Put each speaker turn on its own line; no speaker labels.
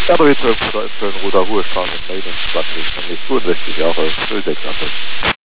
Ja, aber jetzt für einen Roter Ruhestraße in Maiden, nämlich 62 Jahre, 06 April.